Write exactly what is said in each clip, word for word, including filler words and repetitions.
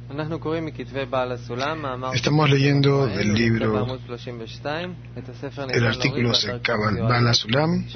Estamos leyendo del libro, el artículo de Kabbalah Baal HaSulam,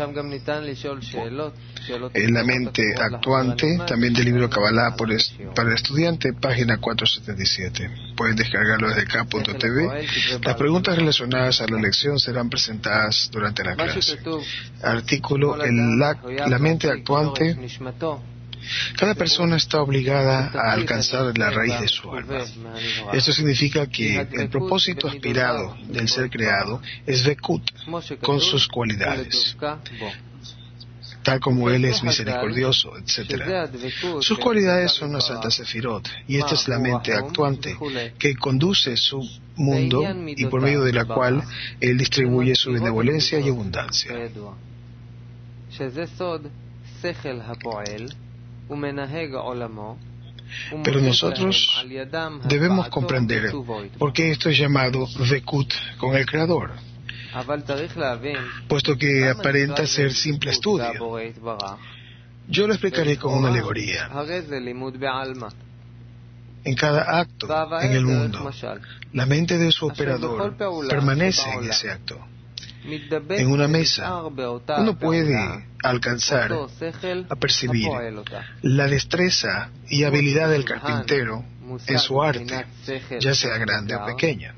en la mente actuante, también del libro Kabbalah para el estudiante, página cuatrocientos setenta y siete. Pueden descargarlo desde K punto T V. Las preguntas relacionadas a la lección serán presentadas durante la clase. Artículo, el, la, la mente actuante. Cada persona está obligada a alcanzar la raíz de su alma. Esto significa que el propósito aspirado del ser creado es Vekut, con sus cualidades, tal como Él es misericordioso, etcétera. Sus cualidades son las altas sefirot, y esta es la mente actuante que conduce su mundo y por medio de la cual Él distribuye su benevolencia y abundancia. Pero nosotros debemos comprender por qué esto es llamado Vekut con el Creador, puesto que aparenta ser simple estudio. Yo lo explicaré con una alegoría. En cada acto en el mundo, la mente de su operador permanece en ese acto. En una mesa, uno puede alcanzar a percibir la destreza y habilidad del carpintero en su arte, ya sea grande o pequeña.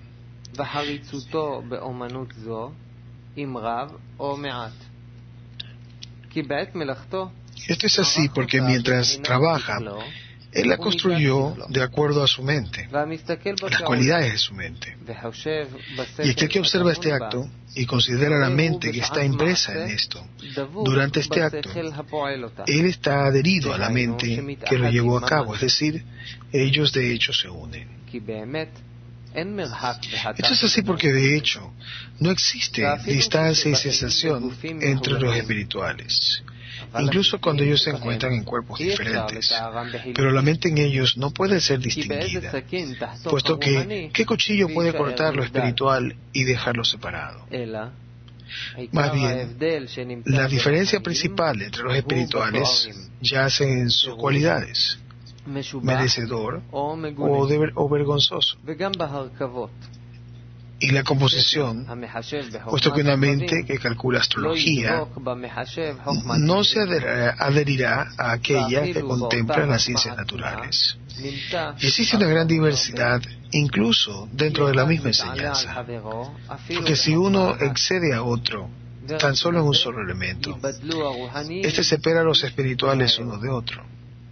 Esto es así porque mientras trabaja, Él la construyó de acuerdo a su mente, las cualidades de su mente. Y aquel que observa este acto y considera la mente que está impresa en esto, durante este acto, él está adherido a la mente que lo llevó a cabo, es decir, ellos de hecho se unen. Esto es así porque de hecho no existe distancia y sensación entre los espirituales, incluso cuando ellos se encuentran en cuerpos diferentes, pero la mente en ellos no puede ser distinguida, puesto que ¿qué cuchillo puede cortar lo espiritual y dejarlo separado? Más bien, la diferencia principal entre los espirituales yace en sus cualidades, merecedor o, de, o vergonzoso, y la composición, puesto que una mente que calcula astrología no se adherirá, adherirá a aquella que contempla las ciencias naturales. Y existe una gran diversidad incluso dentro de la misma enseñanza, porque si uno excede a otro tan solo en un solo elemento, este separa a los espirituales uno de otro.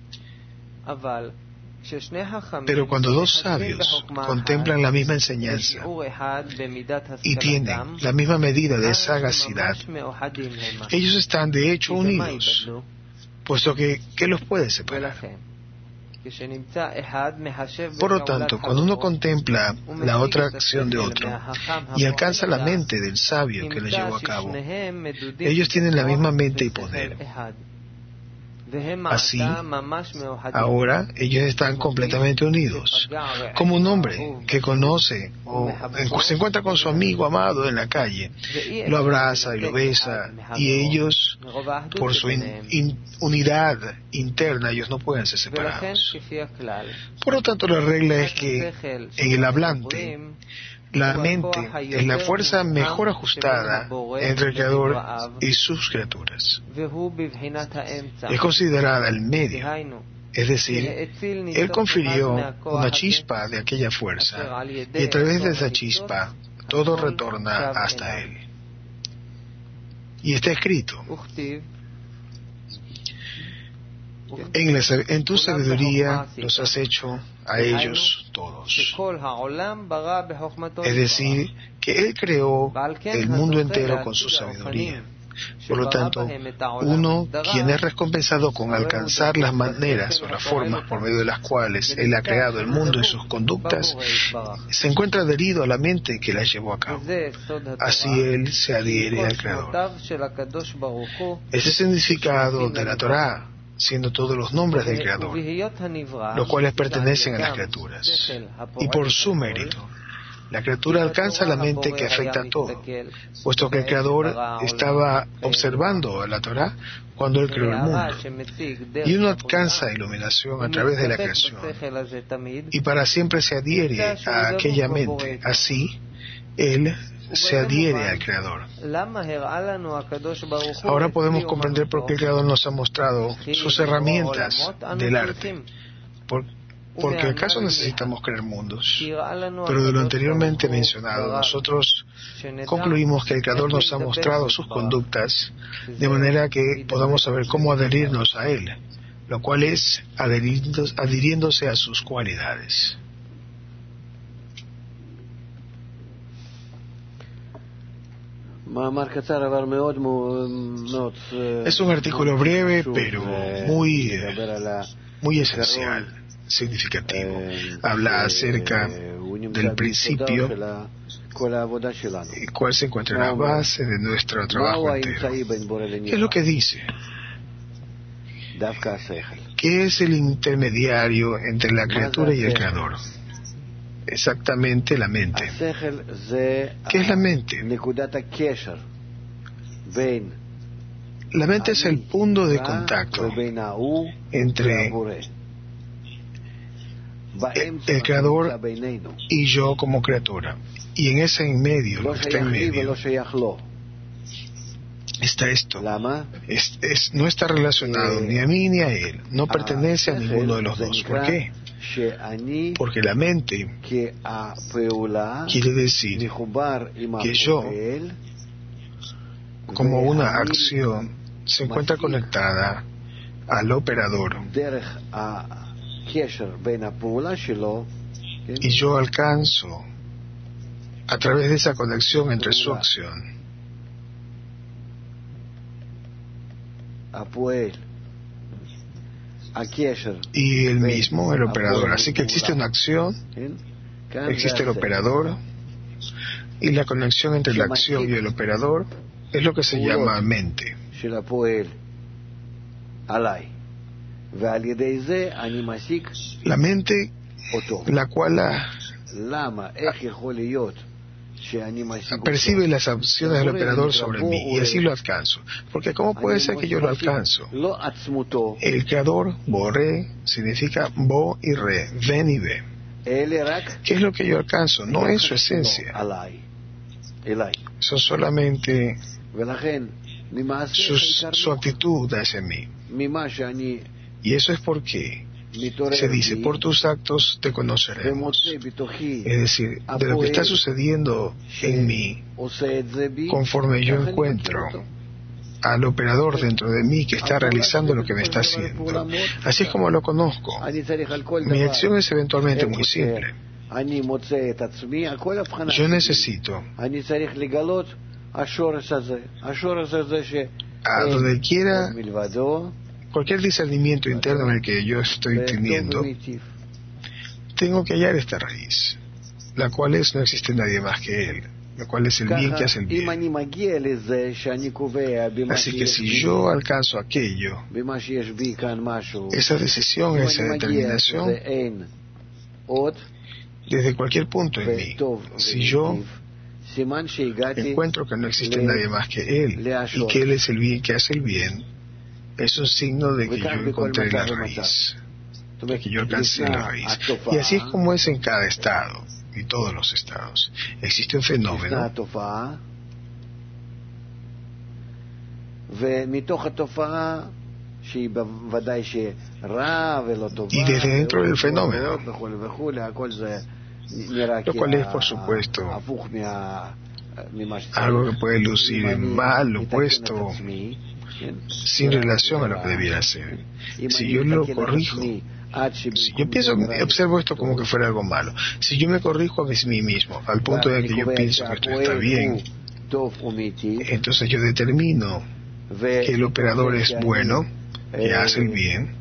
Pero cuando dos sabios contemplan la misma enseñanza y tienen la misma medida de sagacidad, ellos están de hecho unidos, puesto que ¿qué los puede separar? Por lo tanto, cuando uno contempla la otra acción de otro y alcanza la mente del sabio que la llevó a cabo, ellos tienen la misma mente y poder. Así, ahora ellos están completamente unidos, como un hombre que conoce o se encuentra con su amigo amado en la calle, lo abraza y lo besa, y ellos, por su in, in, unidad interna, ellos no pueden ser separados. Por lo tanto, la regla es que en el hablante, la mente es la fuerza mejor ajustada entre el Creador y sus criaturas. Es considerada el medio, es decir, Él confirió una chispa de aquella fuerza, y a través de esa chispa todo retorna hasta Él. Y está escrito: En, la, en tu sabiduría los has hecho a ellos todos. Es decir, que Él creó el mundo entero con su sabiduría. Por lo tanto, uno, quien es recompensado con alcanzar las maneras o las formas por medio de las cuales Él ha creado el mundo y sus conductas, se encuentra adherido a la mente que la llevó a cabo. Así Él se adhiere al Creador. Ese es el significado de la Torá, siendo todos los nombres del Creador, los cuales pertenecen a las criaturas, y por su mérito, La criatura alcanza la mente que afecta a todo, puesto que el Creador estaba observando a la Torá cuando Él creó el mundo. Y uno alcanza iluminación a través de la creación, y para siempre se adhiere a aquella mente. Así, Él se adhiere al Creador. Ahora podemos comprender por qué el Creador nos ha mostrado sus herramientas del arte. Por, porque acaso necesitamos crear mundos. Pero de lo anteriormente mencionado, nosotros concluimos que el Creador nos ha mostrado sus conductas de manera que podamos saber cómo adherirnos a Él, lo cual es adhiriéndose a sus cualidades. Es un artículo breve, pero muy, muy esencial, significativo. Habla acerca del principio, el cual se encuentra en la base de nuestro trabajo entero. ¿Qué es lo que dice? ¿Qué es el intermediario entre la criatura y el Creador? Exactamente la mente. ¿Qué es la mente? La mente es el punto de contacto entre el, el Creador y yo como criatura. Y en ese en medio, lo que está en medio, está esto. Es, es, no está relacionado ni a mí ni a él. No pertenece a ninguno de los dos. ¿Por qué? Porque la mente quiere decir que yo, como una acción, se encuentra conectada al operador, y yo alcanzo a través de esa conexión entre su acción y el mismo, el operador. Así que existe una acción, existe el operador, y la conexión entre la acción y el operador es lo que se llama mente. La mente, la cual la, percibe las acciones del operador sobre mí, y así lo alcanzo. Porque ¿cómo puede ser que yo lo alcanzo? El Creador, Boré, significa Bo y Re, ven y ve. ¿Qué es lo que yo alcanzo? No es su esencia. Son solamente sus, su actitud hacia mí. Y eso es porque se dice, por tus actos te conoceremos. Es decir, de lo que está sucediendo en mí, conforme yo encuentro al operador dentro de mí que está realizando lo que me está haciendo. Así es como lo conozco. Mi acción es eventualmente muy simple. Yo necesito, a donde quiera, cualquier discernimiento interno en el que yo estoy teniendo, tengo que hallar esta raíz, la cual es no existe nadie más que Él, la cual es el bien que hace el bien. Así que si yo alcanzo aquello, esa decisión, esa determinación, desde cualquier punto en mí, si yo encuentro que no existe nadie más que Él, y que Él es el bien que hace el bien, es un signo de que yo encontré la raíz, de que yo alcancé la raíz. Y así es como es en cada estado, y todos los estados. Existe un fenómeno, y desde dentro del fenómeno, lo cual es, por supuesto, algo que puede lucir mal, opuesto, sin relación a lo que debiera ser. Si yo lo corrijo, si yo pienso, observo esto como que fuera algo malo, si yo me corrijo a mí mismo al punto de que yo pienso que esto está bien, entonces yo determino que el operador es bueno, que hace el bien,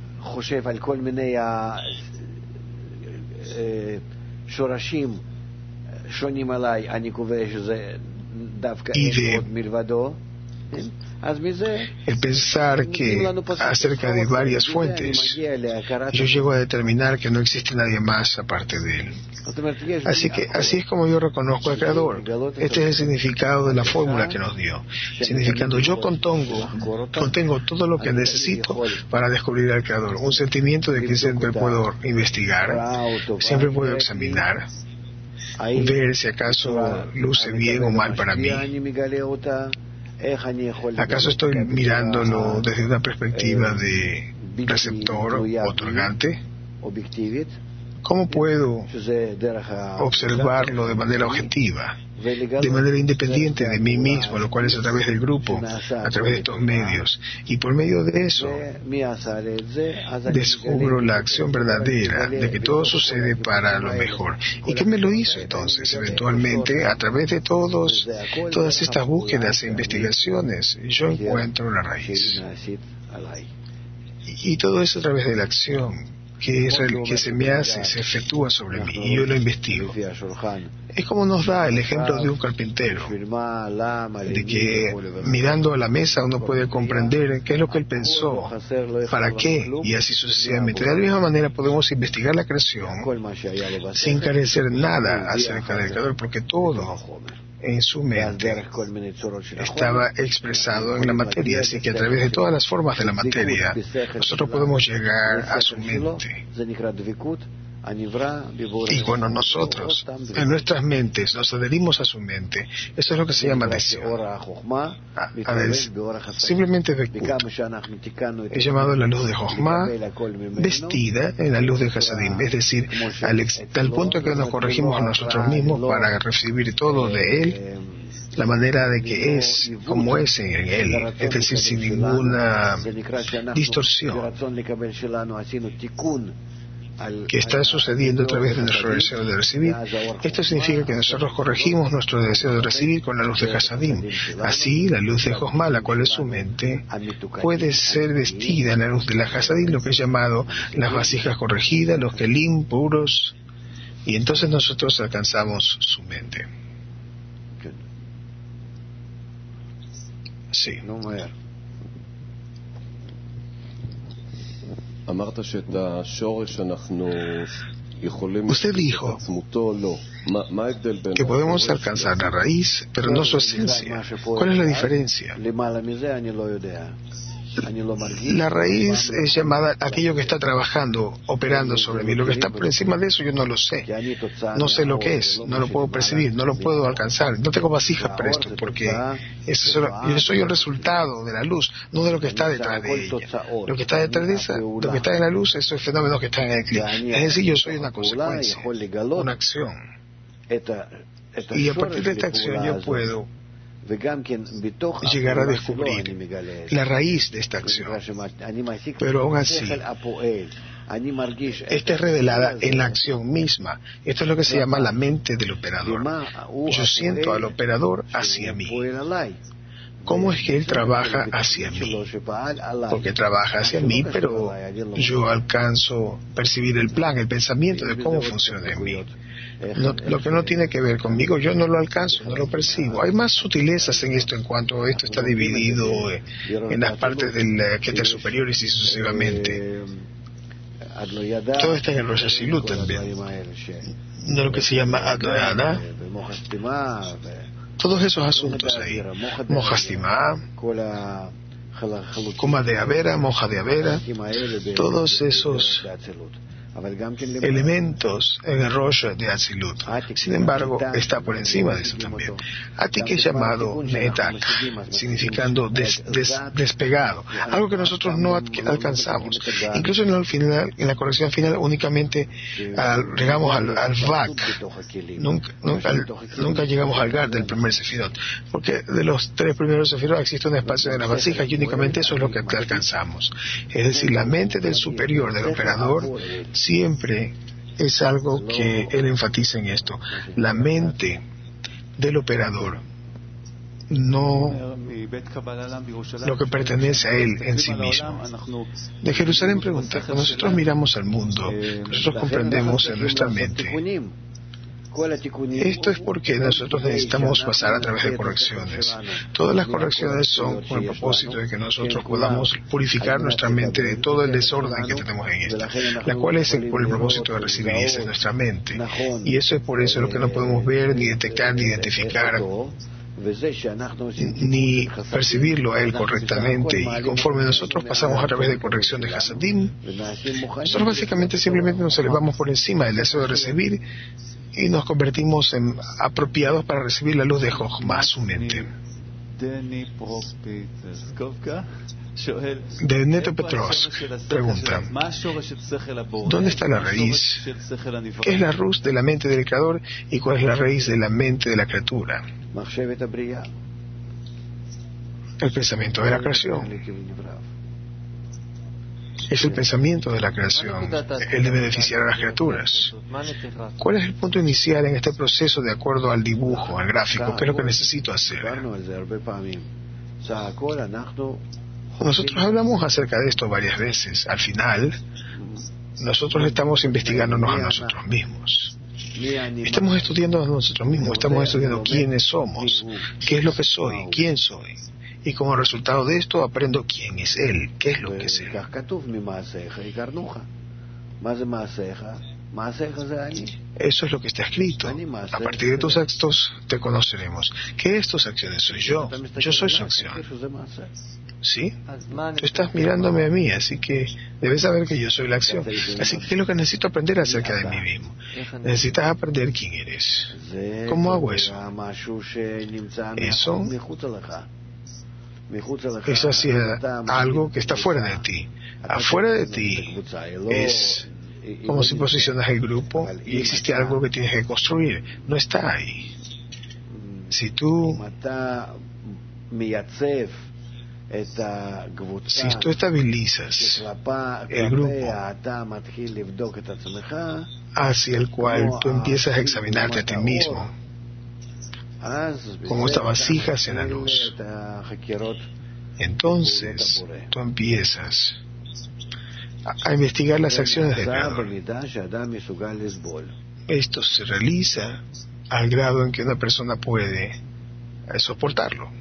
y de El pensar que acerca de varias fuentes, yo llego a determinar que no existe nadie más aparte de él. Así que así es como yo reconozco al Creador. Este es el significado de la fórmula que nos dio, significando yo contengo, contengo todo lo que necesito para descubrir al Creador. Un sentimiento de que siempre puedo investigar, siempre puedo examinar, ver si acaso luce bien o mal para mí. ¿Acaso estoy mirándolo desde una perspectiva de receptor otorgante? ¿Cómo puedo observarlo de manera objetiva, de manera independiente de mí mismo, lo cual es a través del grupo, a través de estos medios? Y por medio de eso descubro la acción verdadera de que todo sucede para lo mejor. ¿Y qué me lo hizo entonces? Eventualmente, a través de todos, todas estas búsquedas e investigaciones, yo encuentro la raíz. Y, y todo eso a través de la acción que es el que se me hace, se efectúa sobre mí, y yo lo investigo. Es como nos da el ejemplo de un carpintero, de que mirando a la mesa uno puede comprender qué es lo que él pensó, para qué, y así sucesivamente. De la misma manera podemos investigar la creación sin carecer nada acerca del Creador, porque todo en su mente estaba expresado en la materia, así que a través de todas las formas de la materia nosotros podemos llegar a su mente. Y cuando nosotros en nuestras mentes nos adherimos a su mente, eso es lo que se llama deseo. A, a des, simplemente Vekut es llamado la luz de Jochma vestida en la luz de Hasadim, es decir, al, ex, al punto que nos corregimos a nosotros mismos para recibir todo de él, la manera de que es como es en él, es decir, sin ninguna distorsión que está sucediendo a través de nuestro deseo de recibir. Esto significa que nosotros corregimos nuestro deseo de recibir con la luz de Hasadim. Así, la luz de Jochma, la cual es su mente, puede ser vestida en la luz de la Hasadim, lo que es llamado las vasijas corregidas, los kelim puros, y entonces nosotros alcanzamos su mente. Sí. Usted dijo que podemos alcanzar la raíz, pero no su esencia. ¿Cuál es la diferencia? La raíz es llamada aquello que está trabajando, operando sobre mí. Lo que está por encima de eso yo no lo sé. No sé lo que es, no lo puedo percibir, no lo puedo alcanzar. No tengo vasijas para esto, porque eso solo, yo soy el resultado de la luz, no de lo que está detrás de ella. Lo que está detrás de esa, lo que está en la luz, es el fenómeno que está en el clima. Es decir, yo soy una consecuencia, una acción. Y a partir de esta acción yo puedo llegar a descubrir la raíz de esta acción. Pero aún así, esta es revelada en la acción misma. Esto es lo que se llama la mente del operador. Yo siento al operador hacia mí. ¿Cómo es que él trabaja hacia mí? Porque trabaja hacia mí, pero yo alcanzo a percibir el plan, el pensamiento de cómo funciona en mí. No, lo que no tiene que ver conmigo, yo no lo alcanzo, no lo percibo. Hay más sutilezas en esto, en cuanto esto está dividido eh, en las partes del uh, Keter superior y así sucesivamente. Todo está en el Rosh Hashilut también. No lo que se llama Adorada. Todos esos asuntos ahí. Mojastimá, Coma de Avera, Moja de Avera, todos esos elementos en el Rosh de Atzilut. Sin embargo, está por encima de eso también. Atik es llamado Netak, significando des, des, despegado, algo que nosotros no alcanzamos. Incluso en, el final, en la corrección final únicamente al, llegamos al, al Vak, nunca, nunca, al, nunca llegamos al Gar del primer Sefirot, porque de los tres primeros Sefirot existe un espacio en las vasijas y únicamente eso es lo que alcanzamos. Es decir, la mente del superior, del operador, siempre es algo que él enfatiza en esto. La mente del operador, no lo que pertenece a él en sí mismo. De Jerusalén pregunta, cuando nosotros miramos al mundo, nosotros comprendemos en nuestra mente Esto es porque nosotros necesitamos pasar a través de correcciones. Todas las correcciones son con el propósito de que nosotros podamos purificar nuestra mente de todo el desorden que tenemos en esta, la cual es por el propósito de recibir, y esa es nuestra mente. Y eso es por eso lo que no podemos ver, ni detectar, ni identificar, ni percibirlo a él correctamente. Y conforme nosotros pasamos a través de corrección de Hasadim, nosotros básicamente simplemente nos elevamos por encima del deseo de recibir y nos convertimos en apropiados para recibir la luz de Jochma, su mente. De Neto Petros pregunta: ¿dónde está la raíz? ¿Qué es la raíz de la mente del Creador y cuál es la raíz de la mente de la criatura? El pensamiento de la creación. Es el pensamiento de la creación el de beneficiar a las criaturas. ¿Cuál es el punto inicial en este proceso de acuerdo al dibujo, al gráfico? ¿Qué es lo que necesito hacer? Nosotros hablamos acerca de esto varias veces. Al final, nosotros estamos investigándonos a nosotros mismos. Estamos estudiando a nosotros mismos, estamos estudiando quiénes somos, qué es lo que soy, quién soy. Y como resultado de esto aprendo quién es Él, qué es lo que es Él. Eso es lo que está escrito. A partir de tus actos te conoceremos. ¿Qué es tus acciones? Soy yo. Yo soy su acción. ¿Sí? Tú estás mirándome a mí, así que debes saber que yo soy la acción. Así que ¿qué es lo que necesito aprender acerca de mí mismo? Necesitas aprender quién eres. ¿Cómo hago eso? Eso es hacia algo que está fuera de ti. Afuera de ti es como si posicionas el grupo y existe algo que tienes que construir. No está ahí. Si tú Si tú estabilizas el grupo hacia el cual tú empiezas a examinarte a ti mismo, como esta vasija hacia la luz, entonces tú empiezas a, a investigar las acciones del Creador. Esto se realiza al grado en que una persona puede eh, soportarlo,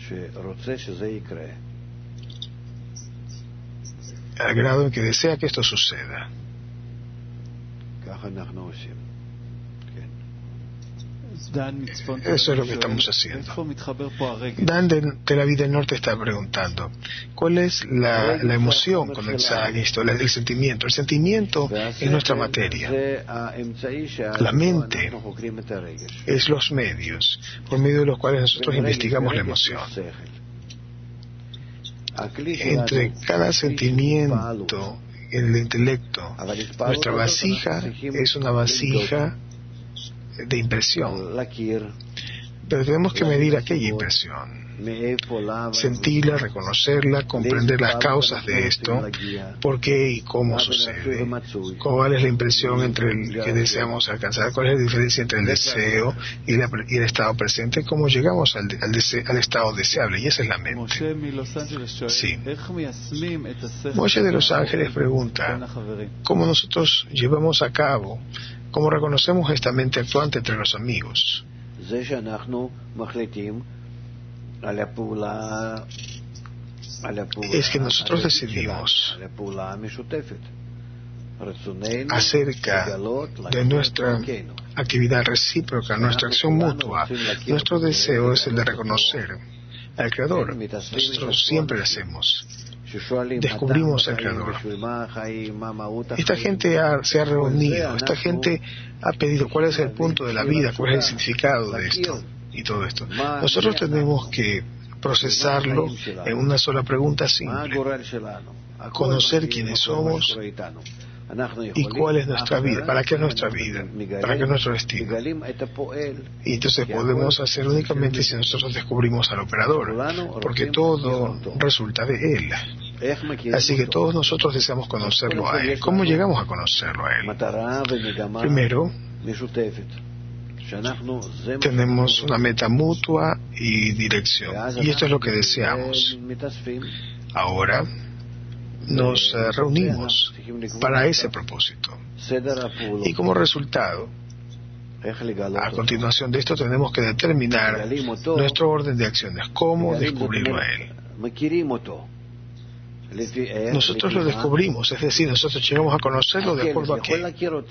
al grado en que desea que esto suceda. Eso es lo que estamos haciendo. Dan de Tel Aviv del Norte está preguntando: ¿cuál es la, la emoción conectada en esto? El sentimiento. El sentimiento es nuestra materia. La mente es los medios por medio de los cuales nosotros investigamos la emoción. Entre cada sentimiento y el intelecto, nuestra vasija es una vasija de impresión, pero tenemos que medir aquella impresión, sentirla, reconocerla, comprender las causas de esto, por qué y cómo sucede, cuál es la impresión entre el que deseamos alcanzar, cuál es la diferencia entre el deseo y, la, y el estado presente, cómo llegamos al, al, dese, al estado deseable, y esa es la mente. Sí. Moshe de Los Ángeles pregunta: ¿cómo nosotros llevamos a cabo, cómo reconocemos esta mente actuante entre los amigos? Es que nosotros decidimos acerca de nuestra actividad recíproca, nuestra acción mutua. Nuestro deseo es el de reconocer al Creador. Nosotros siempre lo hacemos. Descubrimos al Creador. Esta gente ha, se ha reunido, esta gente ha pedido cuál es el punto de la vida, cuál es el significado de esto y todo esto. Nosotros tenemos que procesarlo en una sola pregunta simple: conocer quiénes somos y cuál es nuestra vida, para qué es nuestra vida, para qué es nuestro destino. Y entonces podemos hacer únicamente si nosotros descubrimos al operador, porque todo resulta de él. Así que todos nosotros deseamos conocerlo a él. ¿Cómo llegamos a conocerlo a él? Primero, tenemos una meta mutua y dirección, y esto es lo que deseamos. Ahora nos uh, reunimos para ese propósito, y como resultado A continuación de esto tenemos que determinar nuestro orden de acciones, cómo descubrirlo a él. Nosotros lo descubrimos, es decir, nosotros llegamos a conocerlo de acuerdo a qué.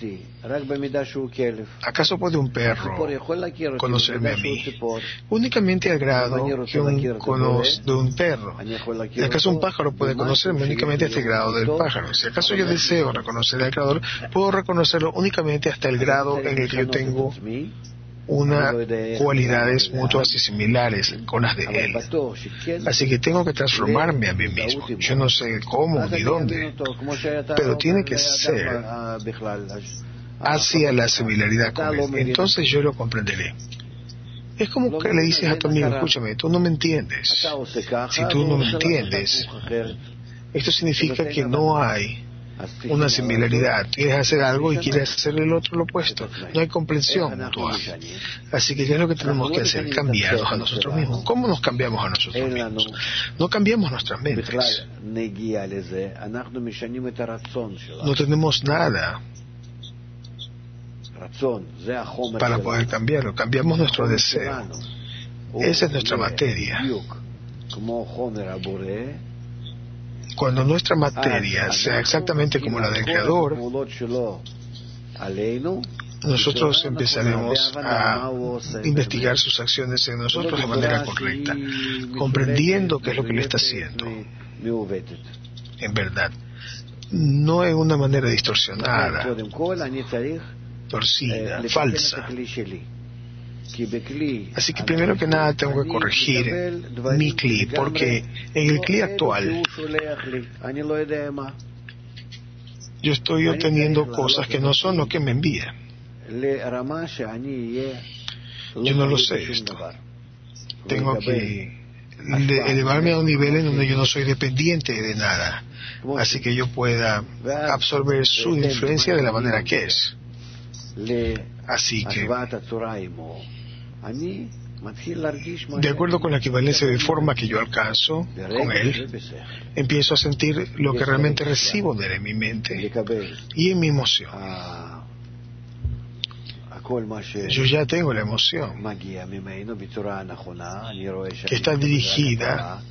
¿Acaso puede un perro conocerme a mí únicamente al grado que un conoce de un perro? ¿Y acaso un pájaro puede conocerme únicamente hasta el grado del pájaro? Si acaso yo deseo reconocer al Creador, puedo reconocerlo únicamente hasta el grado en el que yo tengo unas cualidades mutuas y similares con las de él. Así que tengo que transformarme a mí mismo. Yo no sé cómo ni dónde, pero tiene que ser hacia la similaridad con él. Entonces yo lo comprenderé. Es como que le dices a tu amigo, escúchame, tú no me entiendes. Si tú no me entiendes, esto significa que no hay una similaridad. Quieres hacer algo y quieres hacer el otro lo opuesto. No hay comprensión mutua. Así que ¿qué es lo que tenemos que hacer? Cambiarnos a nosotros mismos. ¿Cómo nos cambiamos a nosotros mismos? No cambiamos nuestras mentes. No tenemos nada para poder cambiarlo. Cambiamos nuestro deseo. Esa es nuestra materia. Cuando nuestra materia sea exactamente como la del Creador, nosotros empezaremos a investigar sus acciones en nosotros de manera correcta, comprendiendo qué es lo que Él está haciendo. En verdad, no en una manera distorsionada, torcida, falsa. Así que primero que nada tengo que corregir mi cli, porque en el cli actual yo estoy obteniendo cosas que no son lo que me envía. Yo no lo sé esto. Tengo que elevarme a un nivel en donde yo no soy dependiente de nada, así que yo pueda absorber su influencia de la manera que es. Así que, de acuerdo con la equivalencia de forma que yo alcanzo con Él, empiezo a sentir lo que realmente recibo de Él en mi mente y en mi emoción. Yo ya tengo la emoción que está dirigida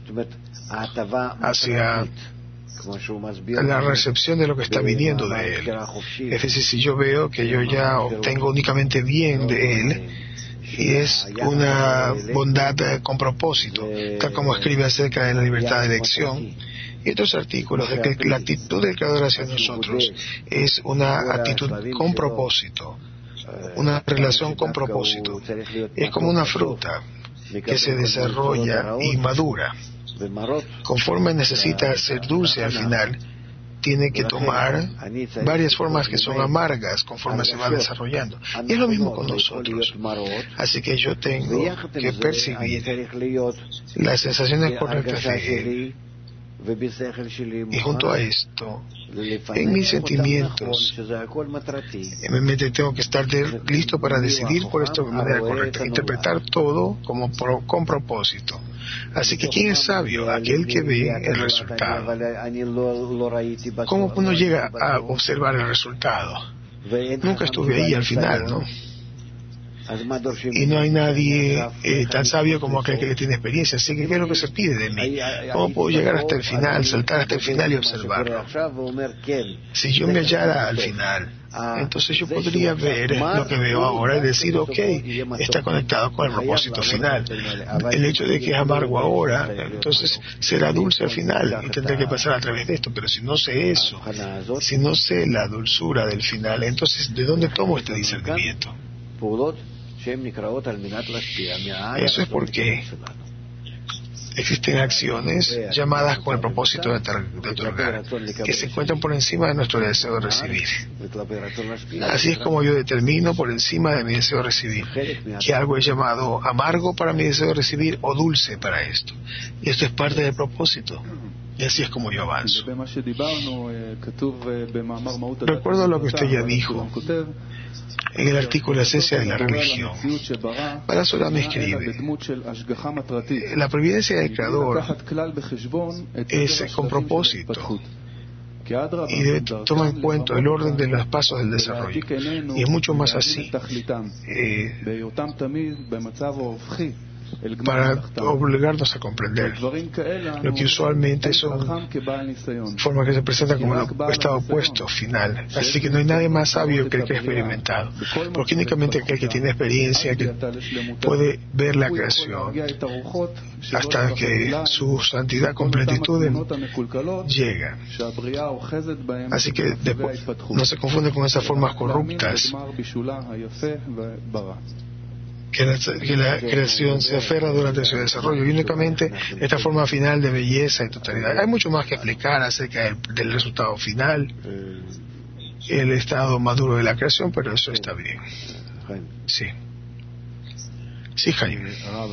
hacia la recepción de lo que está viniendo de Él. Es decir, si yo veo que yo ya obtengo únicamente bien de Él, y es una bondad con propósito, tal como escribe acerca de la libertad de elección y otros artículos, de que la actitud del Creador hacia nosotros es una actitud con propósito, una relación con propósito. Es como una fruta que se desarrolla y madura. Conforme necesita ser dulce al final, tiene que tomar varias formas que son amargas conforme se va desarrollando. Y es lo mismo con nosotros. Así que yo tengo que percibir las sensaciones correctas de Él. Y junto a esto, en mis sentimientos, en mi mente tengo que estar de, listo para decidir por esto de manera correcta, interpretar todo como pro, con propósito. Así que ¿quién es sabio? Aquel que ve el resultado. ¿Cómo uno llega a observar el resultado? Nunca estuve ahí al final, ¿no? Y no hay nadie eh, tan sabio como aquel que tiene experiencia. Así que ¿qué es lo que se pide de mí? ¿Cómo puedo llegar hasta el final, saltar hasta el final y observarlo? Si yo me hallara al final, entonces yo podría ver lo que veo ahora y decir, ok, está conectado con el propósito final. El hecho de que es amargo ahora, entonces será dulce al final y tendré que pasar a través de esto. Pero si no sé eso, si no sé la dulzura del final, entonces ¿de dónde tomo este discernimiento? Eso es porque existen acciones llamadas con el propósito de otorgar, que se encuentran por encima de nuestro deseo de recibir. Así es como yo determino por encima de mi deseo de recibir que algo es llamado amargo para mi deseo de recibir o dulce para esto. Y esto es parte del propósito. Y así es como yo avanzo. Recuerdo lo que usted ya dijo en el artículo Esencia de la Religión. Para Solá me escribe: la providencia del Creador es con propósito, y debe tomar en cuenta el orden de los pasos del desarrollo. Y es mucho más así. Eh, para obligarnos a comprender lo que usualmente son formas que se presentan como el estado opuesto final. Así que no hay nadie más sabio que el que ha experimentado, porque únicamente aquel que tiene experiencia, que puede ver la creación hasta que su santidad, completitud llega. Así que después, no se confunde con esas formas corruptas que la, que la creación se aferra durante su desarrollo, y únicamente esta forma final de belleza y totalidad. Hay mucho más que explicar acerca del, del resultado final, el estado maduro de la creación, pero eso está bien. Sí. Sí, Jaime.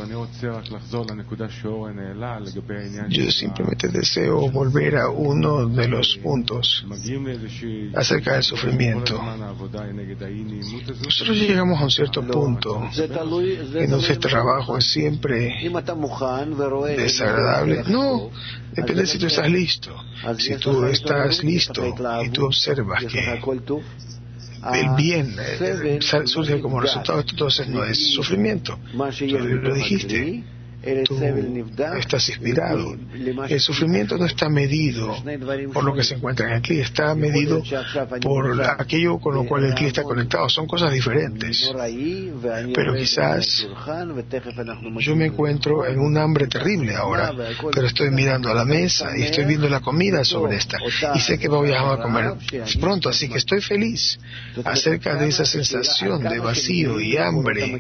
Yo simplemente deseo volver a uno de los puntos acerca del sufrimiento. Nosotros llegamos a un cierto punto en donde este trabajo es siempre desagradable. No, depende si tú estás listo. Si tú estás listo y tú observas que el bien eh, surge como resultado, entonces no es sufrimiento. Tú lo dijiste, tú estás inspirado. El sufrimiento no está medido por lo que se encuentra en el cli, está medido por aquello con lo cual el cli está conectado. Son cosas diferentes. Pero quizás yo me encuentro en un hambre terrible ahora, pero estoy mirando a la mesa y estoy viendo la comida sobre esta y sé que voy a comer pronto, así que estoy feliz acerca de esa sensación de vacío y hambre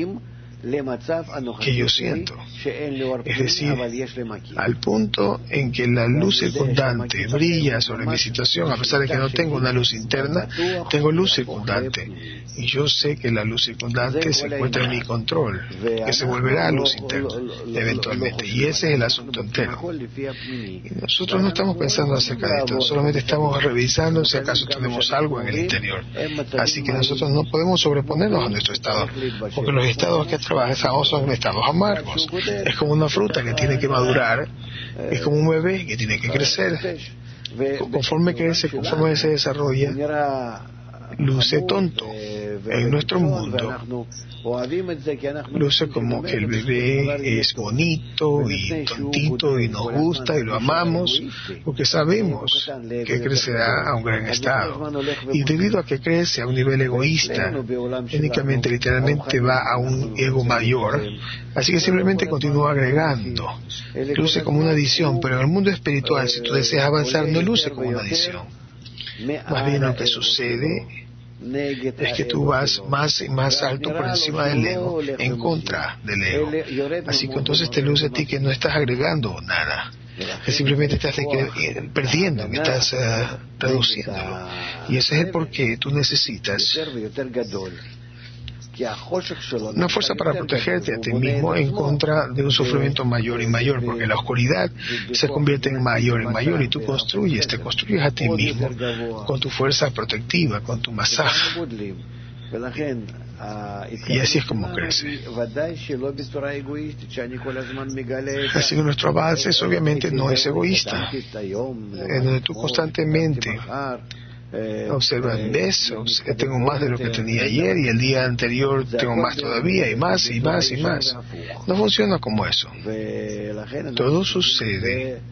que yo siento, es decir, al punto en que la luz circundante brilla sobre mi situación, a pesar de que no tengo una luz interna, tengo luz circundante, y yo sé que la luz circundante se encuentra en mi control, que se volverá luz interna eventualmente, y ese es el asunto entero. Y nosotros no estamos pensando acerca de esto, solamente estamos revisando si acaso tenemos algo en el interior, así que nosotros no podemos sobreponernos a nuestro estado, porque los estados que trabajamos son estados amargos. Es como una fruta que tiene que madurar, es como un bebé que tiene que crecer. Conforme crece, conforme se desarrolla, luce tonto. En nuestro mundo luce como que el bebé es bonito y tontito y nos gusta y lo amamos porque sabemos que crecerá a un gran estado, y debido a que crece a un nivel egoísta, únicamente literalmente va a un ego mayor, así que simplemente continúa agregando. Luce como una adición, pero en el mundo espiritual, si tú deseas avanzar, no luce como una adición. Más bien lo que sucede es que tú vas más y más alto por encima del ego, en contra del ego. Así que entonces te luce a ti que no estás agregando nada, que simplemente estás perdiendo, que estás uh, reduciéndolo. Y ese es el por qué tú necesitas una fuerza para protegerte a ti mismo en contra de un sufrimiento mayor y mayor, porque la oscuridad se convierte en mayor y mayor, y tú construyes, te construyes a ti mismo con tu fuerza protectiva, con tu masaje, y así es como crece. Así que nuestro avance obviamente no es egoísta, en donde tú constantemente observa, ves, tengo más de lo que tenía ayer, y el día anterior tengo más todavía, y más, y más, y más. No funciona como eso. Todo sucede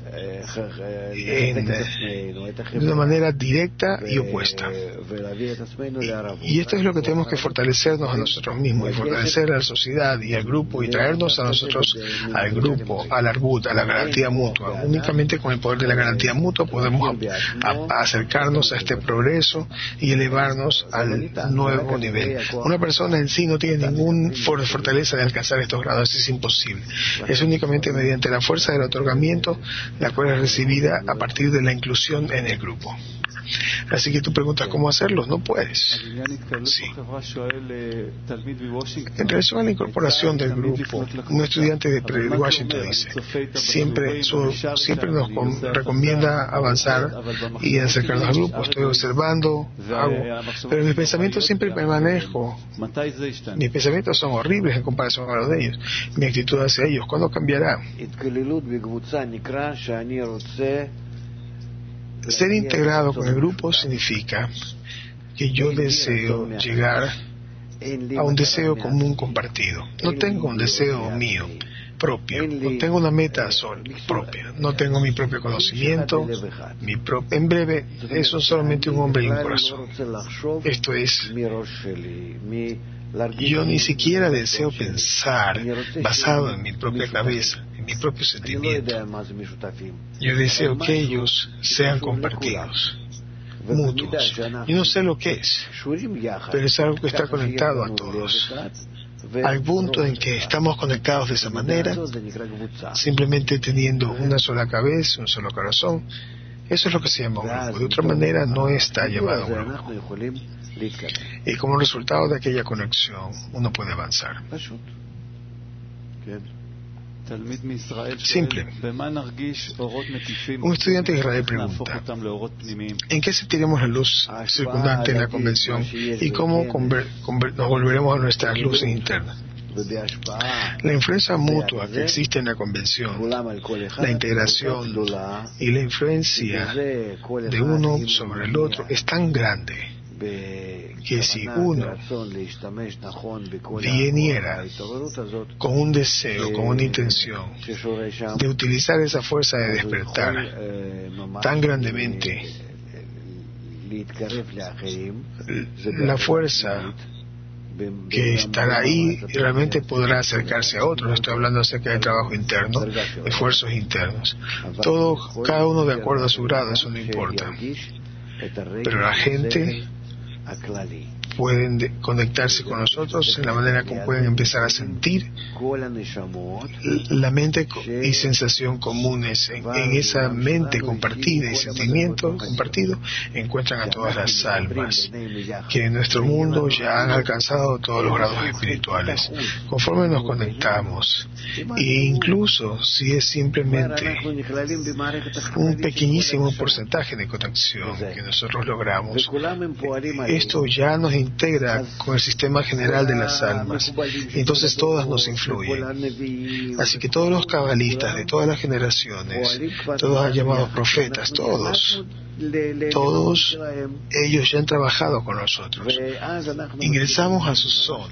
en, de una manera directa y opuesta. Y, y esto es lo que tenemos que fortalecernos a nosotros mismos, y fortalecer a la sociedad y al grupo, y traernos a nosotros al grupo, al arbut, a la garantía mutua. Únicamente con el poder de la garantía mutua podemos a, a acercarnos a este progreso y elevarnos al nuevo nivel. Una persona en sí no tiene ninguna fortaleza de alcanzar estos grados, es imposible. Es únicamente mediante la fuerza del otorgamiento, la cual es recibida a partir de la inclusión en el grupo. Así que tú preguntas cómo hacerlo, no puedes. Sí. En relación a la incorporación del grupo, un estudiante de Washington dice, siempre, su, siempre nos con, recomienda avanzar y acercarnos al grupo. Estoy observando, hago, pero mis pensamientos siempre me manejo. Mis pensamientos son horribles en comparación a los de ellos. Mi actitud hacia ellos, ¿cuándo cambiará? Ser integrado con el grupo significa que yo deseo llegar a un deseo común compartido. No tengo un deseo mío propio, no tengo una meta sol, propia, no tengo mi propio conocimiento, mi pro en breve, eso es solamente un hombre y un corazón. Esto es, yo ni siquiera deseo pensar basado en mi propia cabeza, en mi propio sentimiento. Yo deseo que ellos sean compartidos, mutuos. Yo no sé lo que es, pero es algo que está conectado a todos. Al punto en que estamos conectados de esa manera, simplemente teniendo una sola cabeza, un solo corazón, eso es lo que se llama un grupo. De otra manera no está llamado grupo. Y como resultado de aquella conexión, uno puede avanzar. Simple. Un estudiante de Israel pregunta: ¿en qué sentiremos la luz circundante en la convención y cómo conver, conver, nos volveremos a nuestras luces internas? La influencia mutua que existe en la convención, la integración y la influencia de uno sobre el otro es tan grande que si uno viniera con un deseo, con una intención de utilizar esa fuerza de despertar tan grandemente, la fuerza que estará ahí realmente podrá acercarse a otros. Estoy hablando acerca del trabajo interno, de esfuerzos internos. Todo, cada uno de acuerdo a su grado, eso no importa. Pero la gente pueden de, conectarse con nosotros en la manera como pueden empezar a sentir la mente y sensación comunes. En, en esa mente compartida y sentimiento compartido encuentran a todas las almas que en nuestro mundo ya han alcanzado todos los grados espirituales. Conforme nos conectamos, e incluso si es simplemente un pequeñísimo porcentaje de conexión que nosotros logramos, esto ya nos integra con el sistema general de las almas, y entonces todas nos influyen. Así que todos los cabalistas de todas las generaciones, todos los llamados profetas, todos, todos ellos ya han trabajado con nosotros. Ingresamos a su son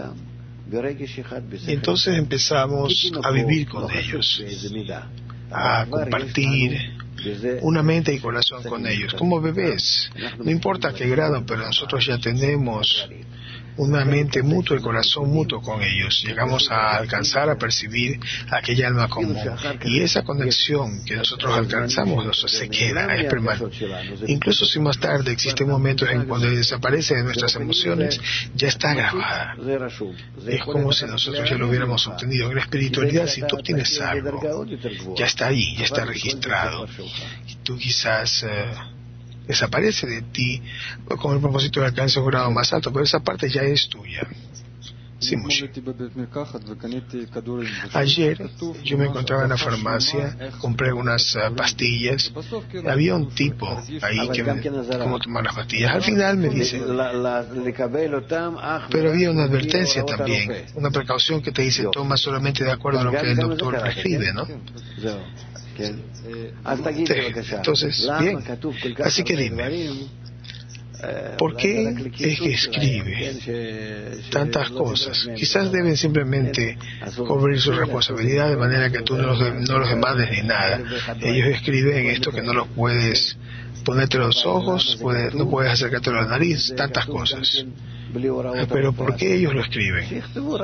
y entonces empezamos a vivir con ellos, a compartir una mente y corazón con ellos, como bebés. No importa qué grado, pero nosotros ya tenemos una mente mutua y corazón mutuo con ellos. Llegamos a alcanzar a percibir aquella alma común. Y esa conexión que nosotros alcanzamos no se queda, es permanente. Incluso si más tarde existen momentos en cuando desaparece de nuestras emociones, ya está grabada. Es como si nosotros ya lo hubiéramos obtenido. En la espiritualidad, si tú tienes algo, ya está ahí, ya está registrado. Y tú quizás Eh, desaparece de ti con el propósito de alcanzar un grado más alto, pero esa parte ya es tuya. Sí, Moshe. Ayer yo me encontraba en la farmacia, compré unas uh, pastillas. Había un tipo ahí que me cómo tomar las pastillas. Al final me dice, pero había una advertencia también, una precaución que te dice toma solamente de acuerdo a lo que el doctor prescribe, ¿no? Entonces, bien, así que dime, ¿por qué es que escribe tantas cosas? Quizás deben simplemente cubrir su responsabilidad de manera que tú no los, no los demandes ni nada. Ellos escriben esto que no los puedes ponerte los ojos, puede, no puedes acercarte a la nariz, tantas cosas. Pero ¿por qué ellos lo escriben?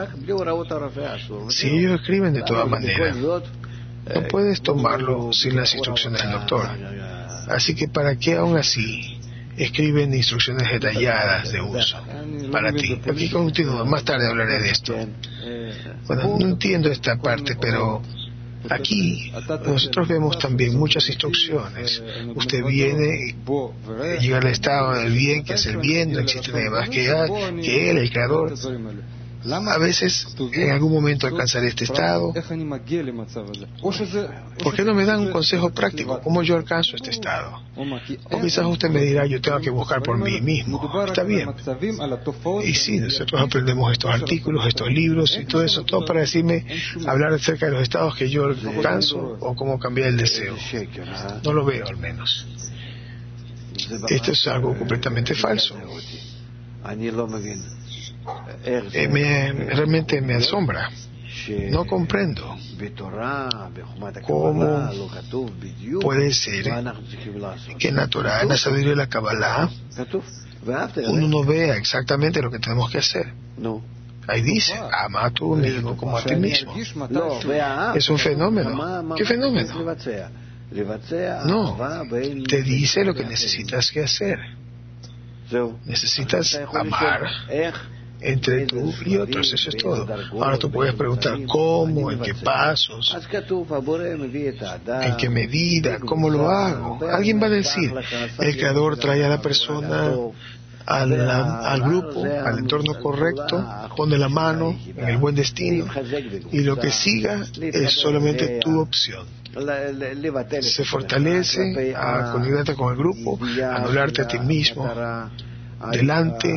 Si ellos escriben de todas maneras, no puedes tomarlo sin las instrucciones del doctor. Así que ¿para qué aún así escriben instrucciones detalladas de uso para ti? Aquí continúo, más tarde hablaré de esto. Bueno, no entiendo esta parte, pero aquí nosotros vemos también muchas instrucciones. Usted viene, llega al estado del bien, que es el bien, no existe nadie más que él, que él, el creador. A veces, en algún momento alcanzaré este estado. ¿Por qué no me dan un consejo práctico? ¿Cómo yo alcanzo este estado? O quizás usted me dirá, yo tengo que buscar por mí mismo. Está bien. Y sí, nosotros aprendemos estos artículos, estos libros y todo eso, todo para decirme, hablar acerca de los estados que yo alcanzo o cómo cambiar el deseo. No lo veo, al menos. Esto es algo completamente falso. Eh, me, realmente me asombra. No comprendo cómo puede ser que en la Torah, en la sabiduría de la Kabbalah, uno no vea exactamente lo que tenemos que hacer. Ahí dice, ama a tu amigo como a ti mismo. Es un fenómeno. ¿Qué fenómeno? No, te dice lo que necesitas que hacer. Necesitas amar entre tú y otros, eso es todo. Ahora tú puedes preguntar cómo, en qué pasos, en qué medida, cómo lo hago. Alguien va a decir, el Creador trae a la persona al, al grupo, al entorno correcto, pone la mano en el buen destino y lo que siga es solamente tu opción. Se fortalece a conectarte con el grupo, a anularte a ti mismo delante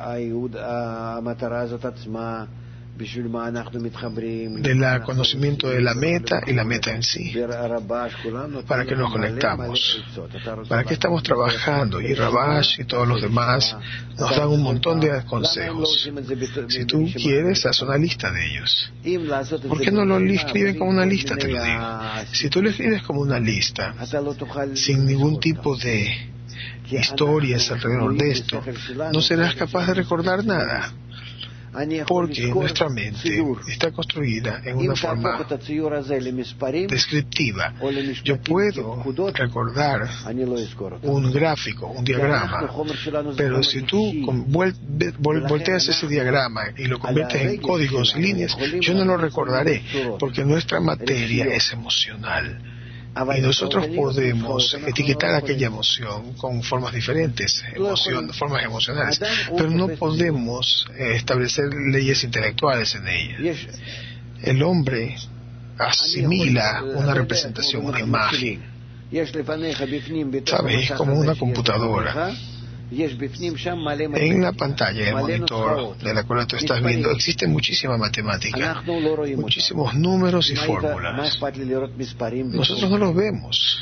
del conocimiento de la meta y la meta en sí, para que nos conectamos. ¿Para qué estamos trabajando? Y Rabash y todos los demás nos dan un montón de consejos. Si tú quieres, haz una lista de ellos. ¿Por qué no lo escriben como una lista? Te lo digo. Si tú lo escribes como una lista, sin ningún tipo de historias alrededor de esto, no serás capaz de recordar nada, porque nuestra mente está construida en una forma descriptiva. Yo puedo recordar un gráfico, un diagrama, pero si tú volteas ese diagrama y lo conviertes en códigos y líneas, yo no lo recordaré, porque nuestra materia es emocional. Y nosotros podemos etiquetar aquella emoción con formas diferentes, emoción, formas emocionales, pero no podemos eh, establecer leyes intelectuales en ella. El hombre asimila una representación, una imagen. ¿Sabes? Es como una computadora. En la pantalla del monitor de la cual tú estás viendo existe muchísima matemática, muchísimos números y fórmulas. Nosotros no los vemos.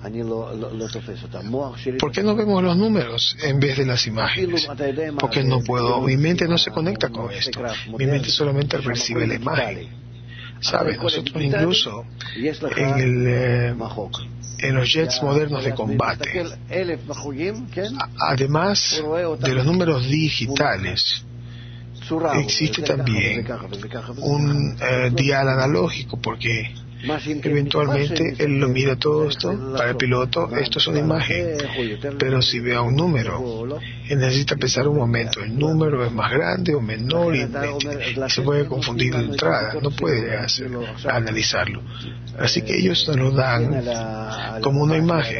¿Por qué no vemos los números en vez de las imágenes? Porque no puedo, mi mente no se conecta con esto. Mi mente solamente percibe la imagen. ¿Sabes? Nosotros incluso en el eh, en los jets modernos de combate, además de los números digitales, existe también un eh, dial analógico, porque eventualmente él lo mira todo esto. Para el piloto esto es una imagen, pero si ve a un número, él necesita pensar un momento, el número es más grande o menor, y, y se puede confundir de entrada, no puede hacerlo, analizarlo. Así que ellos nos lo dan como una imagen.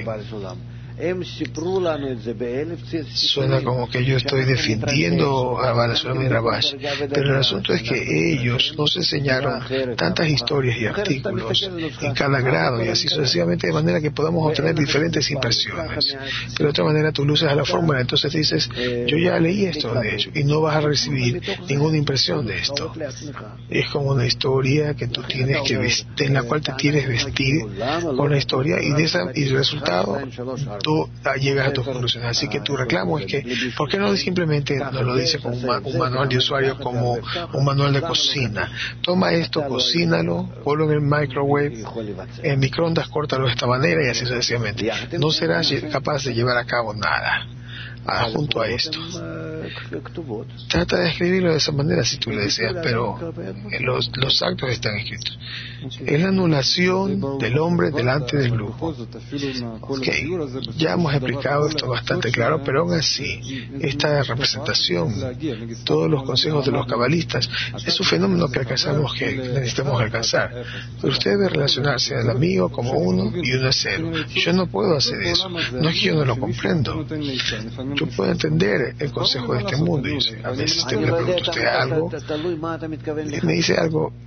Suena como que yo estoy defendiendo a Balasolam y Rabash, pero el asunto es que ellos nos enseñaron tantas historias y artículos en cada grado y así sucesivamente, de manera que podamos obtener diferentes impresiones. Pero de otra manera tú luces a la fórmula, entonces dices, yo ya leí esto de hecho, y no vas a recibir ninguna impresión de esto. Es como una historia que tú tienes que vestir, en la cual te tienes que vestir con la historia, y de esa, y el resultado tú llegas a tus conclusiones. Así que tu reclamo es que, ¿por qué no simplemente nos lo dice como un, ma- un manual de usuario, como un manual de cocina? Toma esto, cocínalo, ponlo en el microwave, en microondas, córtalo de esta manera y así sucesivamente. No serás capaz de llevar a cabo nada ah, junto a esto. Trata de escribirlo de esa manera si tú lo deseas, pero los, los actos están escritos. Es la anulación del hombre delante del grupo. Okay. Ya hemos explicado esto bastante claro, pero aún así, esta representación, todos los consejos de los cabalistas, es un fenómeno que alcanzamos, que necesitamos alcanzar. Pero usted debe relacionarse al amigo como uno y uno es cero. Y yo no puedo hacer eso. No es que yo no lo comprendo. Yo puedo entender el consejo de este mundo. Y a veces te le pregunto a usted algo, y me dice algo,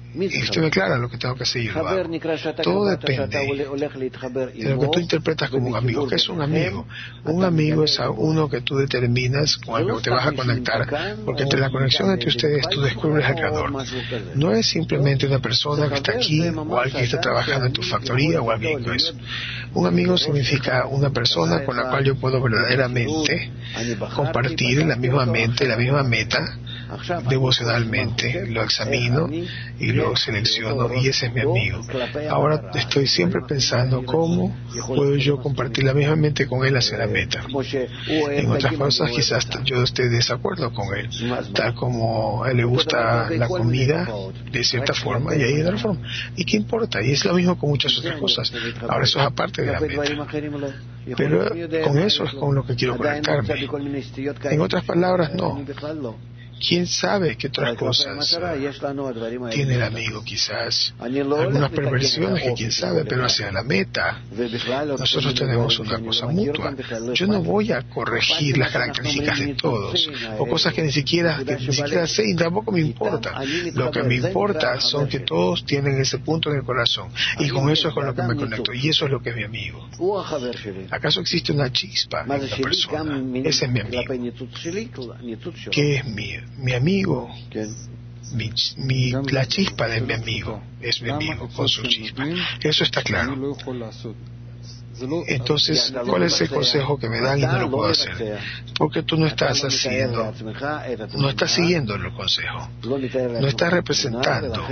y estoy muy clara en lo que tengo que hacer y lo hago. Todo depende de lo que tú interpretas como un amigo. ¿Qué es un amigo? Un amigo es a uno que tú determinas con el que te vas a conectar, porque entre la conexión entre ustedes tú descubres al Creador. No es simplemente una persona que está aquí o alguien que está trabajando en tu factoría o alguien que es. Un amigo significa una persona con la cual yo puedo verdaderamente compartir la misma mente, la misma meta, devocionalmente. Lo examino y lo selecciono y ese es mi amigo. Ahora estoy siempre pensando cómo puedo yo compartir la misma mente con él hacia la meta. En otras cosas quizás yo esté de desacuerdo con él, tal como a él le gusta la comida de cierta forma y ahí de otra forma. ¿Y qué importa? Y es lo mismo con muchas otras cosas. Ahora eso es aparte de la meta. Pero con eso es con lo que quiero conectarme. En otras palabras, no. ¿Quién sabe qué otras cosas tiene el amigo? Quizás algunas perversiones que quién sabe, pero hacia la meta nosotros tenemos una cosa mutua. Yo no voy a corregir las características de todos o cosas que ni siquiera que ni siquiera sé y tampoco me importa. Lo que me importa son que todos tienen ese punto en el corazón y con eso es con lo que me conecto y eso es lo que es mi amigo. ¿Acaso existe una chispa en esta persona? Ese es mi amigo. ¿Qué es mío? Mi amigo, mi, mi, la chispa de mi amigo es mi amigo con su chispa. Eso está claro. Entonces, ¿cuál es el consejo que me dan y no lo puedo hacer? Porque tú no estás haciendo, no estás siguiendo el consejo, no estás representando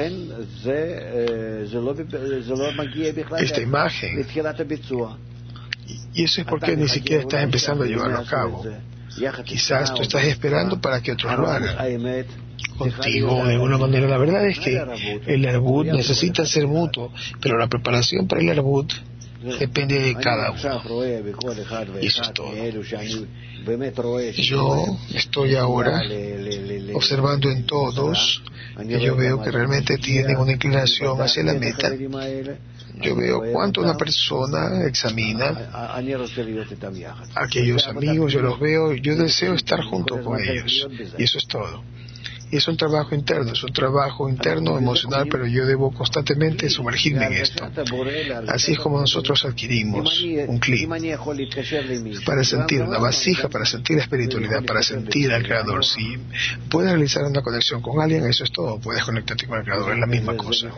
esta imagen. Y eso es porque ni siquiera estás empezando a llevarlo a cabo. Quizás tú estás esperando para que otros lo hagan contigo de alguna manera. La verdad es que el arbut necesita ser mutuo, pero la preparación para el arbut depende de cada uno. Y eso es todo. Yo estoy ahora observando en todos que yo veo que realmente tienen una inclinación hacia la meta. Yo veo cuánto una persona examina a aquellos amigos, yo los veo, yo deseo estar junto con ellos, y eso es todo. Y es un trabajo interno, es un trabajo interno, emocional, pero yo debo constantemente sumergirme en esto. Así es como nosotros adquirimos un clima para sentir una vasija, para sentir la espiritualidad, para sentir al Creador. Si puedes realizar una conexión con alguien, eso es todo, puedes conectarte con el Creador, es la misma cosa.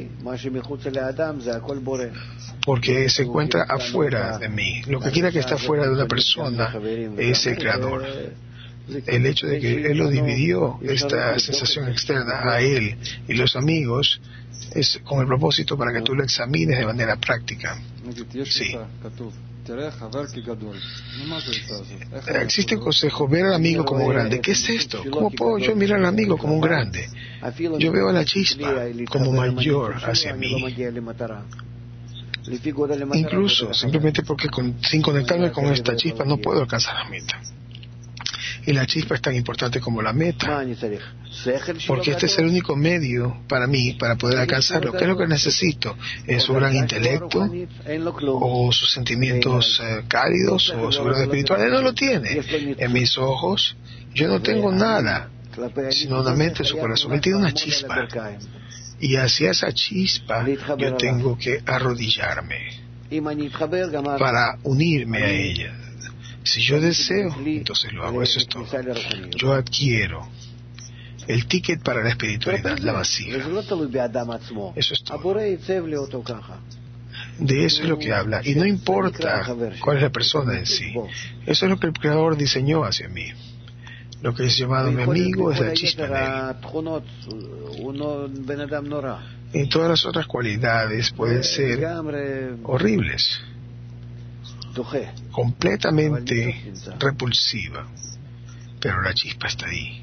Porque se encuentra afuera de mí. Lo que quiera que está fuera de una persona es el Creador. El hecho de que Él lo dividió, esta sensación externa, a Él y los amigos, es con el propósito para que tú lo examines de manera práctica. Sí. Existe un consejo, ver al amigo como grande. ¿Qué es esto? ¿Cómo puedo yo mirar al amigo como un grande? Yo veo a la chispa como mayor hacia mí. Incluso, simplemente porque con, sin conectarme con esta chispa no puedo alcanzar la meta. Y la chispa es tan importante como la meta, porque este es el único medio para mí para poder alcanzarlo. ¿Qué es lo que necesito? ¿Es su gran intelecto? ¿O sus sentimientos eh, cálidos? ¿O su grado espiritual? Él no lo tiene. En mis ojos, yo no tengo nada, sino una mente en su corazón. Él tiene una chispa. Y hacia esa chispa yo tengo que arrodillarme para unirme a ella. Si yo deseo, entonces lo hago. Eso es todo. Yo adquiero el ticket para la espiritualidad, la vasija. Eso es todo. De eso es lo que habla. Y no importa cuál es la persona en sí. Eso es lo que el Creador diseñó hacia mí. Lo que es llamado mi amigo es la chispa de él. Y todas las otras cualidades pueden ser horribles, completamente repulsiva, pero la chispa está ahí.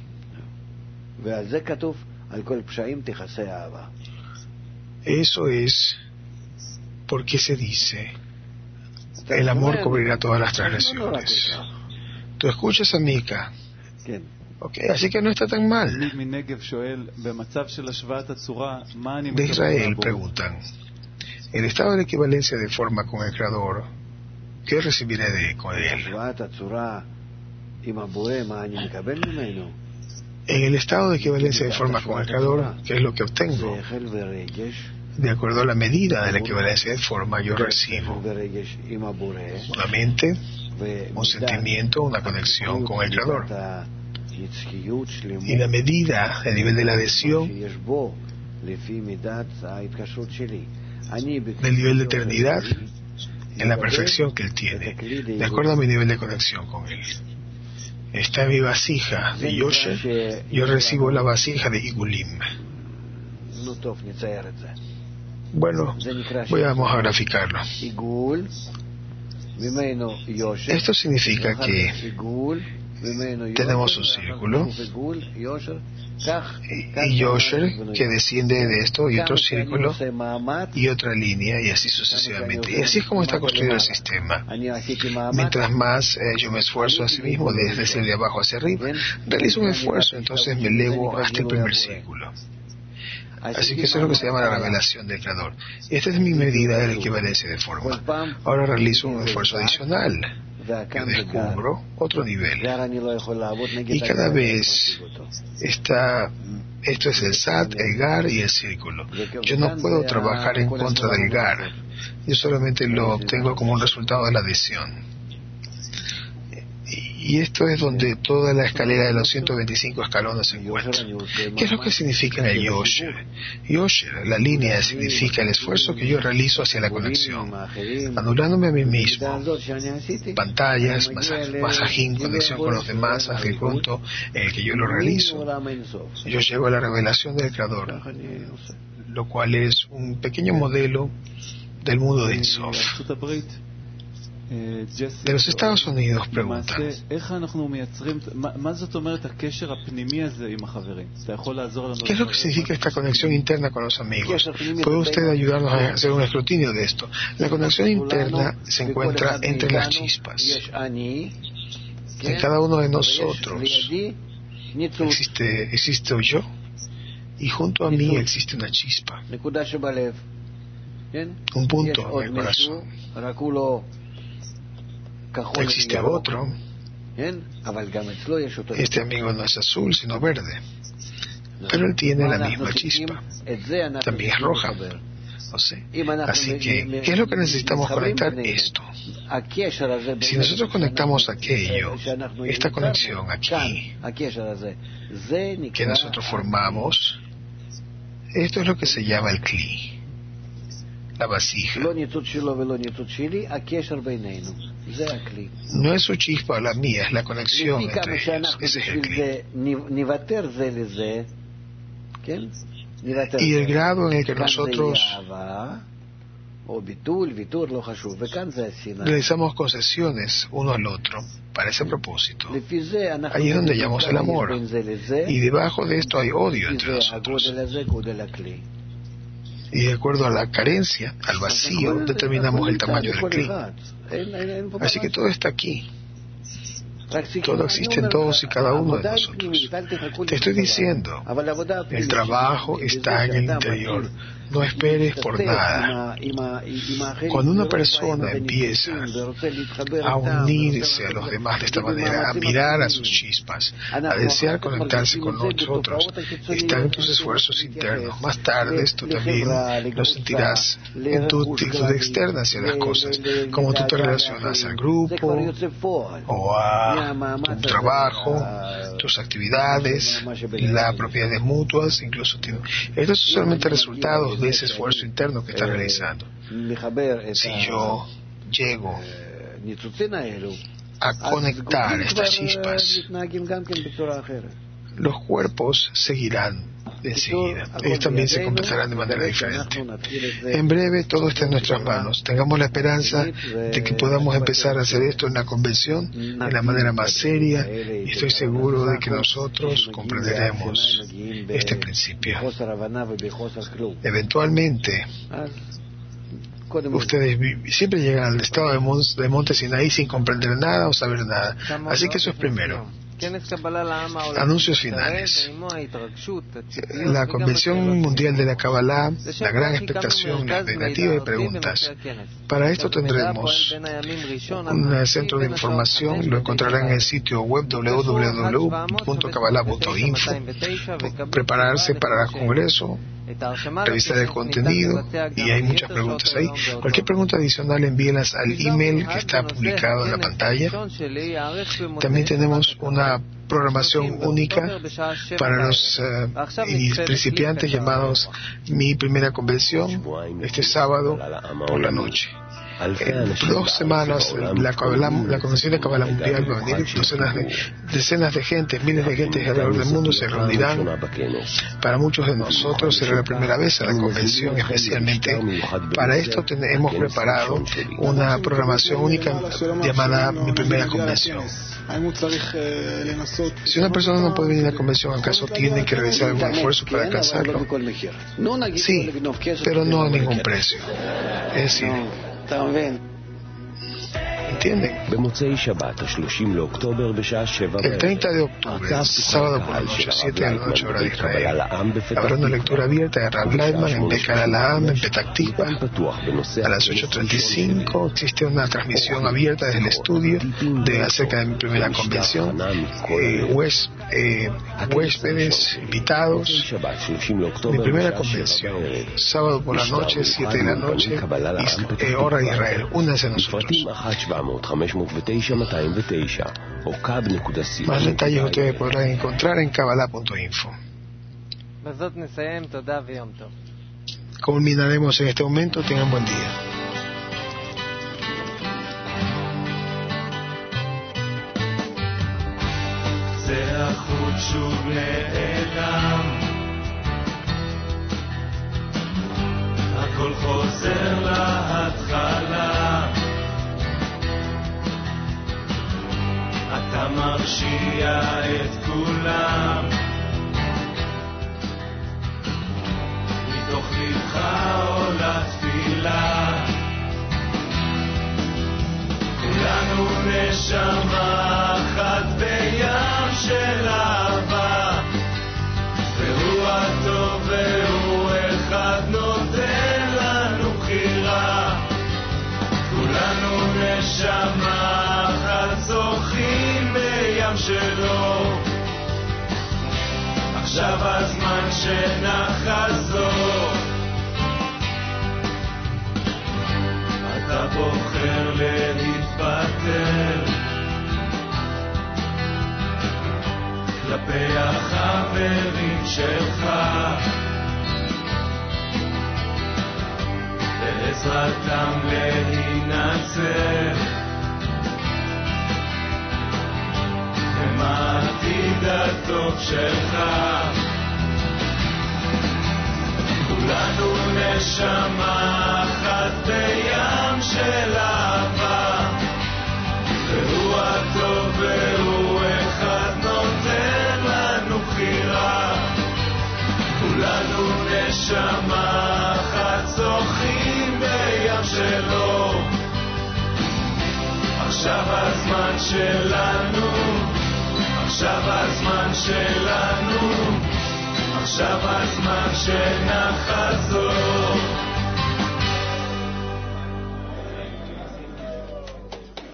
Eso es porque se dice el amor cubrirá todas las transgresiones. Tú escuchas a Mika, okay, así que no está tan mal. De Israel preguntan, el estado de equivalencia de forma con el Creador, ¿qué recibiré de con él? En el estado de equivalencia de forma con el Creador, ¿qué es lo que obtengo? De acuerdo a la medida de la equivalencia de forma, yo recibo una mente, un sentimiento, una conexión con el Creador. Y la medida, el nivel de la adhesión, del nivel de eternidad, en la perfección que Él tiene, de acuerdo a mi nivel de conexión con Él. Está en mi vasija de Yosher, yo recibo la vasija de Igulim. Bueno, vamos a graficarlo. Esto significa que tenemos un círculo y Yosher que desciende de esto y otro círculo y otra línea y así sucesivamente. Y así es como está construido el sistema. Mientras más eh, yo me esfuerzo a sí mismo, es decir, de abajo hacia arriba, realizo un esfuerzo, entonces me elevo hasta el primer círculo. Así que eso es lo que se llama la revelación del Creador. Esta es mi medida de la equivalencia de forma. Ahora realizo un esfuerzo adicional. Yo descubro otro nivel. Y cada vez está, esto es el Sat, el Gar y el círculo. Yo no puedo trabajar en contra del Gar. Yo solamente lo obtengo como un resultado de la adhesión. Y esto es donde toda la escalera de los ciento veinticinco escalones se encuentra. ¿Qué es lo que significa el Yosher? Yosher, la línea, significa el esfuerzo que yo realizo hacia la conexión, anulándome a mí mismo. Pantallas, masajín, conexión con los demás, hasta el punto en el que yo lo realizo. Yo llego a la revelación del Creador, lo cual es un pequeño modelo del mundo de Ein Sof. De los Estados Unidos preguntan: ¿qué es lo que significa esta conexión interna con los amigos? ¿Puede usted ayudarnos a hacer un escrutinio de esto? La conexión interna se encuentra entre las chispas. En cada uno de nosotros existe, existe yo, y junto a mí existe una chispa, un punto en el corazón. Existe otro. Este amigo no es azul, sino verde. Pero él tiene la misma chispa. También es roja. No sé. Así que, ¿qué es lo que necesitamos conectar? Esto. Si nosotros conectamos aquello, esta conexión aquí, que nosotros formamos, esto es lo que se llama el Kli, la vasija. No es su chispa o la mía, es la conexión entre ellos. Ese es el Kli. Y el grado en el que nosotros realizamos concesiones uno al otro para ese propósito, ahí es donde hallamos el amor. Y debajo de esto hay odio entre nosotros. Y de acuerdo a la carencia, al vacío, determinamos el tamaño del Kli. Así que todo está aquí. Todo existe en todos y cada uno de nosotros. Te estoy diciendo, el trabajo está en el interior. No esperes por nada. Cuando una persona empieza a unirse a los demás de esta manera, a mirar a sus chispas, a desear conectarse con nosotros, están en tus esfuerzos internos. Más tarde esto también lo sentirás en tu actitud externa hacia las cosas, como tú te relacionas al grupo o a tu trabajo, tus actividades, las propiedades mutuas, incluso estos son solamente resultados de ese esfuerzo interno que está realizando. Si yo llego a conectar estas chispas, los cuerpos seguirán enseguida. Ellos también se comportarán de manera diferente. En breve, todo está en nuestras manos. Tengamos la esperanza de que podamos empezar a hacer esto en la convención de la manera más seria, y estoy seguro de que nosotros comprenderemos este principio. Eventualmente, ustedes siempre llegan al estado de Monte Sinaí sin comprender nada o saber nada. Así que eso es primero. Anuncios finales. La Convención Mundial de la Kabbalah, la gran expectación, la expectativa y preguntas. Para esto tendremos un centro de información, lo encontrarán en el sitio web doble u doble u doble u punto kabbalah punto info. Prepararse para el Congreso, revisar el contenido, y hay muchas preguntas ahí. Cualquier pregunta adicional envíelas al email que está publicado en la pantalla. También tenemos una programación única para los uh, principiantes llamados Mi Primera Convención, este sábado por la noche. En dos semanas la, Kabbalah, la Convención de Kabbalah Mundial va a venir, docenas de, decenas de gente, miles de gente alrededor del mundo se reunirán. Para muchos de nosotros será la primera vez a la convención, especialmente para esto ten, hemos preparado una programación única llamada Mi Primera Convención. Si una persona no puede venir a la convención, ¿acaso tiene que realizar algún esfuerzo para alcanzarlo? Sí, pero no a ningún precio. Es decir, ¿entienden? El treinta de octubre, sábado por la noche, siete de la noche hora de Israel, habrá una lectura abierta de Rav Leitman en Bekar La'am, en Petah Tikva. A las ocho treinta y cinco existe una transmisión abierta desde el estudio de acerca de Mi Primera Convención. Eh, hues, eh, huéspedes, invitados. Mi Primera Convención, sábado por la noche, siete de la noche, eh, hora de Israel. Únanse a nosotros. Más detalles ustedes podrán encontrar en kabbalah punto info. Culminaremos en este momento. Tengan buen día. הכל חוזר להתחלה, אתה מרשיע את כולם, מתוך לבך עולה תפילה, כולנו נשמה אחת בים של אהבה, והוא הטוב והוא אחד נותן לנו בחירה, כולנו נשמה אחת זוכים בים שלו, עכשיו הזמן שנחזור, אתה בוחר להתפטר כלפי החברים שלך, בעזרתם להינצל, הם העתיד הטוב שלך, כולנו נשמה אחת בים של אהבה, והוא הטוב והוא אחד נותן לנו בחירה, כולנו נשמה אחת זוכים בים שלו, עכשיו הזמן שלנו, עכשיו הזמן שלנו, עכשיו הזמן שנחזור.